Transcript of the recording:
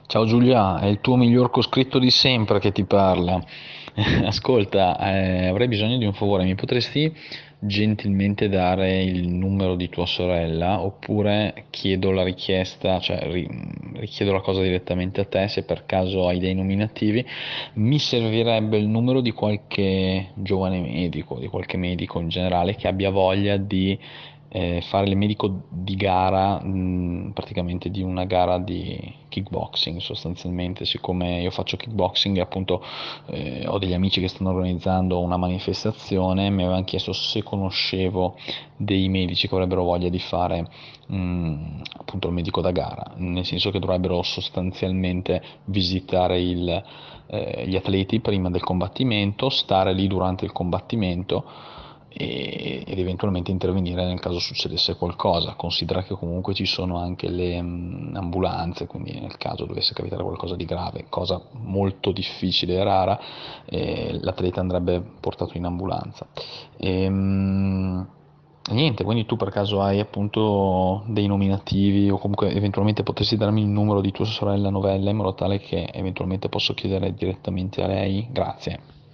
Ciao Giulia, è il tuo miglior coscritto di sempre che ti parla. Ascolta, avrei bisogno di un favore, mi potresti gentilmente dare il numero di tua sorella oppure chiedo la richiesta, cioè richiedo la cosa direttamente a te se per caso hai dei nominativi. Mi servirebbe il numero di qualche giovane medico, di qualche medico in generale che abbia voglia di fare il medico di gara, praticamente di una gara di kickboxing sostanzialmente, siccome io faccio kickboxing e appunto ho degli amici che stanno organizzando una manifestazione, mi avevano chiesto se conoscevo dei medici che avrebbero voglia di fare appunto il medico da gara, nel senso che dovrebbero sostanzialmente visitare gli atleti prima del combattimento, stare lì durante il combattimento ed eventualmente intervenire nel caso succedesse qualcosa. Considera che comunque ci sono anche le ambulanze, quindi nel caso dovesse capitare qualcosa di grave, cosa molto difficile e rara, l'atleta andrebbe portato in ambulanza. Niente, quindi tu per caso hai appunto dei nominativi o comunque eventualmente potresti darmi il numero di tua sorella Novella in modo tale che eventualmente posso chiedere direttamente a lei? Grazie.